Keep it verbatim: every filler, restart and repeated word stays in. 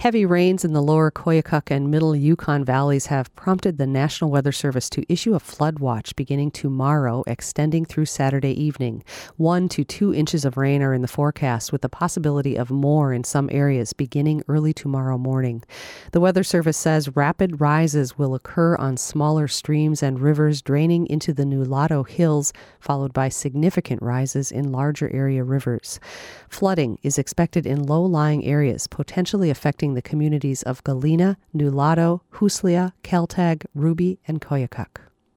Heavy rains in the lower Koyukuk and middle Yukon valleys have prompted the National Weather Service to issue a flood watch beginning tomorrow, extending through Saturday evening. One to two inches of rain are in the forecast, with the possibility of more in some areas beginning early tomorrow morning. The Weather Service says rapid rises will occur on smaller streams and rivers draining into the Nulato Hills, followed by significant rises in larger area rivers. Flooding is expected in low-lying areas, potentially affecting the communities of Galena, Nulato, Huslia, Keltag, Ruby, and Koyukuk.